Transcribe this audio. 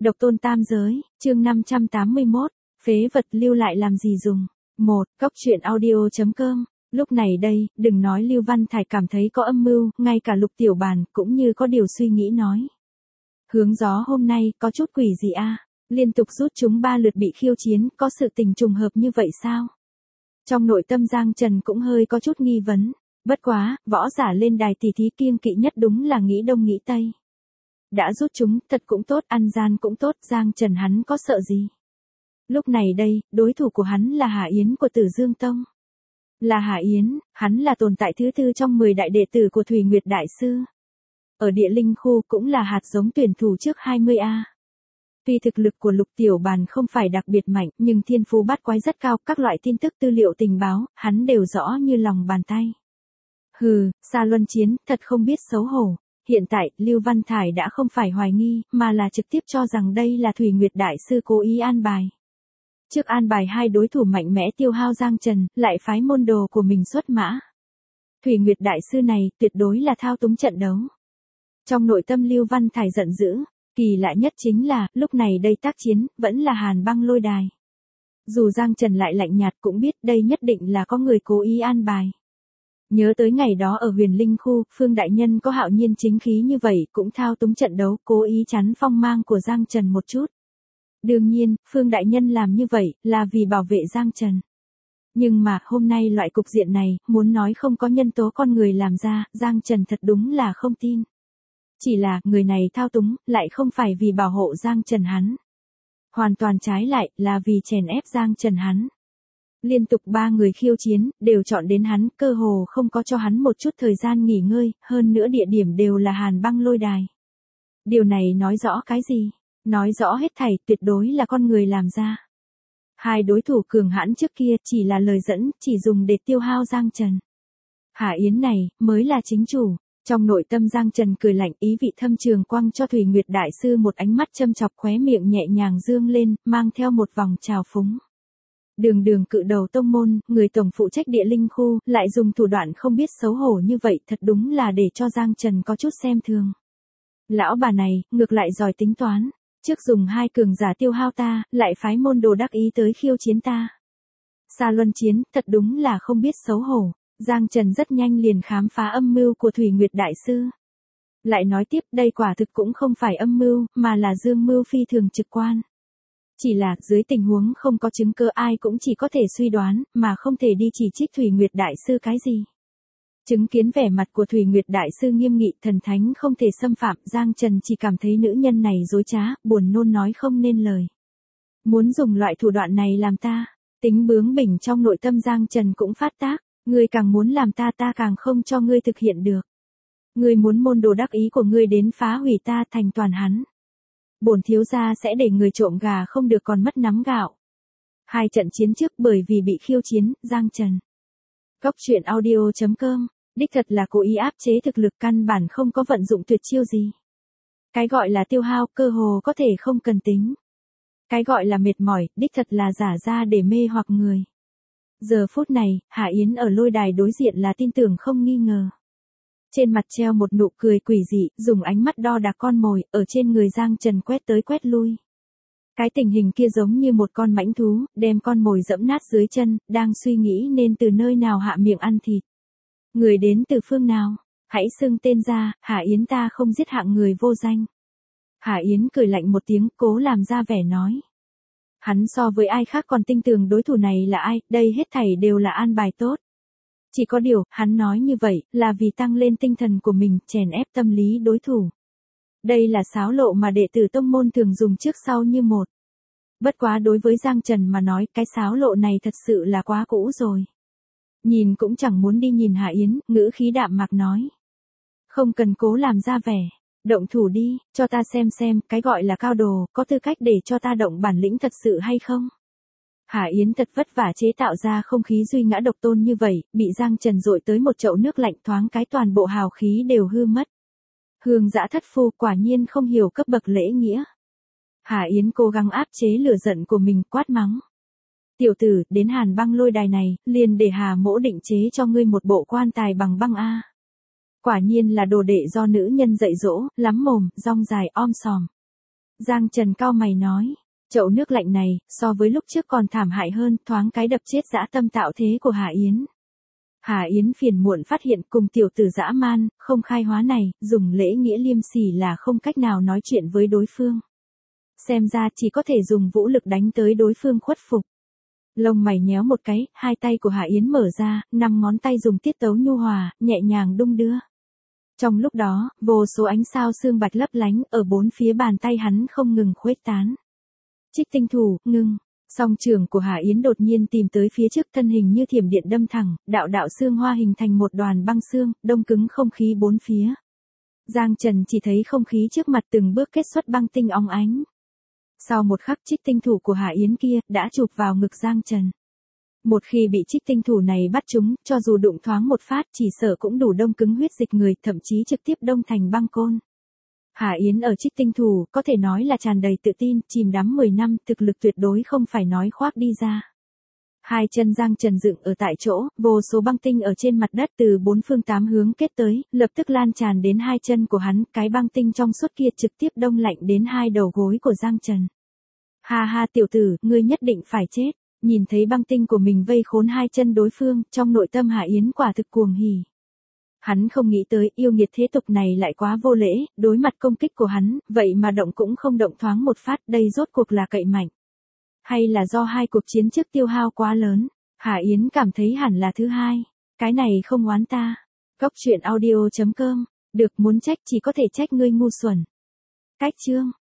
Độc tôn tam giới, chương 581, phế vật lưu lại làm gì dùng. 1. Cóc truyện audio.com. Lúc này đây, đừng nói Lưu Văn Thải cảm thấy có âm mưu, ngay cả Lục Tiểu Bàn cũng như có điều suy nghĩ nói. Hướng gió hôm nay có chút quỷ gì a? Liên tục rút chúng 3 lượt bị khiêu chiến, có sự tình trùng hợp như vậy sao? Trong nội tâm Giang Trần cũng hơi có chút nghi vấn. Bất quá, võ giả lên đài tỷ thí kiêng kỵ nhất đúng là nghĩ đông nghĩ tây. Đã rút chúng, thật cũng tốt, ăn gian cũng tốt, Giang Trần hắn có sợ gì? Lúc này đây, đối thủ của hắn là Hà Yến của Tử Dương Tông. Là Hà Yến, hắn là tồn tại thứ tư trong 10 đại đệ tử của Thủy Nguyệt Đại Sư. Ở địa linh khu cũng là hạt giống tuyển thủ trước 20A. Tuy thực lực của Lục Tiểu Bàn không phải đặc biệt mạnh, nhưng thiên phú bát quái rất cao, các loại tin tức tư liệu tình báo, hắn đều rõ như lòng bàn tay. Hừ, Sa Luân Chiến, thật không biết xấu hổ. Hiện tại, Lưu Văn Thải đã không phải hoài nghi, mà là trực tiếp cho rằng đây là Thủy Nguyệt Đại Sư cố ý an bài. Trước an bài hai đối thủ mạnh mẽ tiêu hao Giang Trần, lại phái môn đồ của mình xuất mã. Thủy Nguyệt Đại Sư này, tuyệt đối là thao túng trận đấu. Trong nội tâm Lưu Văn Thải giận dữ, kỳ lạ nhất chính là, lúc này đây tác chiến, vẫn là Hàn Băng lôi đài. Dù Giang Trần lại lạnh nhạt cũng biết đây nhất định là có người cố ý an bài. Nhớ tới ngày đó ở Huyền Linh khu, Phương Đại Nhân có hạo nhiên chính khí như vậy, cũng thao túng trận đấu, cố ý chắn phong mang của Giang Trần một chút. Đương nhiên, Phương Đại Nhân làm như vậy, là vì bảo vệ Giang Trần. Nhưng mà, hôm nay loại cục diện này, muốn nói không có nhân tố con người làm ra, Giang Trần thật đúng là không tin. Chỉ là, người này thao túng, lại không phải vì bảo hộ Giang Trần hắn. Hoàn toàn trái lại, là vì chèn ép Giang Trần hắn. Liên tục 3 người khiêu chiến, đều chọn đến hắn, cơ hồ không có cho hắn một chút thời gian nghỉ ngơi, hơn nữa địa điểm đều là Hàn Băng lôi đài. Điều này nói rõ cái gì? Nói rõ hết thảy, tuyệt đối là con người làm ra. Hai đối thủ cường hãn trước kia chỉ là lời dẫn, chỉ dùng để tiêu hao Giang Trần. Hà Yến này, mới là chính chủ. Trong nội tâm Giang Trần cười lạnh, ý vị thâm trường quăng cho Thủy Nguyệt Đại Sư một ánh mắt châm chọc, khóe miệng nhẹ nhàng dương lên, mang theo một vòng trào phúng. Đường cự đầu tông môn, người tổng phụ trách địa linh khu, lại dùng thủ đoạn không biết xấu hổ như vậy, thật đúng là để cho Giang Trần có chút xem thường. Lão bà này, ngược lại giỏi tính toán. Trước dùng 2 cường giả tiêu hao ta, lại phái môn đồ đắc ý tới khiêu chiến ta. Sa Luân Chiến, thật đúng là không biết xấu hổ. Giang Trần rất nhanh liền khám phá âm mưu của Thủy Nguyệt Đại Sư. Lại nói tiếp, đây quả thực cũng không phải âm mưu, mà là dương mưu phi thường trực quan. Chỉ là, dưới tình huống không có chứng cứ ai cũng chỉ có thể suy đoán, mà không thể đi chỉ trích Thủy Nguyệt Đại Sư cái gì. Chứng kiến vẻ mặt của Thủy Nguyệt Đại Sư nghiêm nghị, thần thánh không thể xâm phạm, Giang Trần chỉ cảm thấy nữ nhân này dối trá, buồn nôn nói không nên lời. Muốn dùng loại thủ đoạn này làm ta, tính bướng bỉnh trong nội tâm Giang Trần cũng phát tác, ngươi càng muốn làm ta càng không cho ngươi thực hiện được. Ngươi muốn môn đồ đắc ý của ngươi đến phá hủy ta thành toàn hắn. Bổn thiếu gia sẽ để người trộm gà không được còn mất nắm gạo. 2 trận chiến trước bởi vì bị khiêu chiến, Giang Trần. Cóc truyện audio.com, đích thật là cố ý áp chế thực lực, căn bản không có vận dụng tuyệt chiêu gì. Cái gọi là tiêu hao, cơ hồ có thể không cần tính. Cái gọi là mệt mỏi, đích thật là giả ra để mê hoặc người. Giờ phút này, Hà Yến ở lôi đài đối diện là tin tưởng không nghi ngờ. Trên mặt treo một nụ cười quỷ dị, dùng ánh mắt đo đạc con mồi, ở trên người Giang Trần quét tới quét lui. Cái tình hình kia giống như một con mãnh thú, đem con mồi dẫm nát dưới chân, đang suy nghĩ nên từ nơi nào hạ miệng ăn thịt. Người đến từ phương nào? Hãy xưng tên ra, Hà Yến ta không giết hạng người vô danh. Hà Yến cười lạnh một tiếng, cố làm ra vẻ nói. Hắn so với ai khác còn tin tưởng đối thủ này là ai, đây hết thảy đều là an bài tốt. Chỉ có điều, hắn nói như vậy, là vì tăng lên tinh thần của mình, chèn ép tâm lý đối thủ. Đây là xáo lộ mà đệ tử tông môn thường dùng trước sau như một. Bất quá đối với Giang Trần mà nói, cái xáo lộ này thật sự là quá cũ rồi. Nhìn cũng chẳng muốn đi nhìn Hà Yến, ngữ khí đạm mạc nói. Không cần cố làm ra vẻ. Động thủ đi, cho ta xem, cái gọi là cao đồ, có tư cách để cho ta động bản lĩnh thật sự hay không? Hà Yến thật vất vả chế tạo ra không khí duy ngã độc tôn như vậy, bị Giang Trần dội tới một chậu nước lạnh, thoáng cái toàn bộ hào khí đều hư mất. Hương dã thất phu, quả nhiên không hiểu cấp bậc lễ nghĩa. Hà Yến cố gắng áp chế lửa giận của mình, quát mắng. Tiểu tử, đến Hàn Băng lôi đài này, liền để Hà mỗ định chế cho ngươi một bộ quan tài bằng băng a. Quả nhiên là đồ đệ do nữ nhân dạy dỗ, lắm mồm, rong dài om sòm. Giang Trần cau mày nói. Chậu nước lạnh này, so với lúc trước còn thảm hại hơn, thoáng cái đập chết dã tâm tạo thế của Hà Yến. Hà Yến phiền muộn phát hiện cùng tiểu tử dã man, không khai hóa này, dùng lễ nghĩa liêm sỉ là không cách nào nói chuyện với đối phương. Xem ra chỉ có thể dùng vũ lực đánh tới đối phương khuất phục. Lông mày nhéo một cái, hai tay của Hà Yến mở ra, 5 ngón tay dùng tiết tấu nhu hòa, nhẹ nhàng đung đưa. Trong lúc đó, vô số ánh sao sương bạch lấp lánh ở bốn phía bàn tay hắn không ngừng khuếch tán. Trích tinh thủ, ngưng. Song trường của Hà Yến đột nhiên tìm tới phía trước, thân hình như thiểm điện đâm thẳng, đạo đạo xương hoa hình thành một đoàn băng xương, đông cứng không khí bốn phía. Giang Trần chỉ thấy không khí trước mặt từng bước kết xuất băng tinh óng ánh. Sau một khắc, trích tinh thủ của Hà Yến kia đã chụp vào ngực Giang Trần. Một khi bị trích tinh thủ này bắt trúng, cho dù đụng thoáng một phát chỉ sợ cũng đủ đông cứng huyết dịch người, thậm chí trực tiếp đông thành băng côn. Hà Yến ở trích tinh thủ có thể nói là tràn đầy tự tin, chìm đắm 10 năm, thực lực tuyệt đối không phải nói khoác đi ra. Hai chân Giang Trần dựng ở tại chỗ, vô số băng tinh ở trên mặt đất từ 4 phương 8 hướng kết tới, lập tức lan tràn đến hai chân của hắn, cái băng tinh trong suốt kia trực tiếp đông lạnh đến hai đầu gối của Giang Trần. Ha ha tiểu tử, ngươi nhất định phải chết. Nhìn thấy băng tinh của mình vây khốn hai chân đối phương, trong nội tâm Hà Yến quả thực cuồng hỉ. Hắn không nghĩ tới yêu nghiệt thế tục này lại quá vô lễ, đối mặt công kích của hắn, vậy mà động cũng không động thoáng một phát, đây rốt cuộc là cậy mạnh. Hay là do hai cuộc chiến trước tiêu hao quá lớn, Hà Yến cảm thấy hẳn là thứ hai, cái này không oán ta. Cốc truyện audio.com, được muốn trách chỉ có thể trách ngươi ngu xuẩn. Cách chương.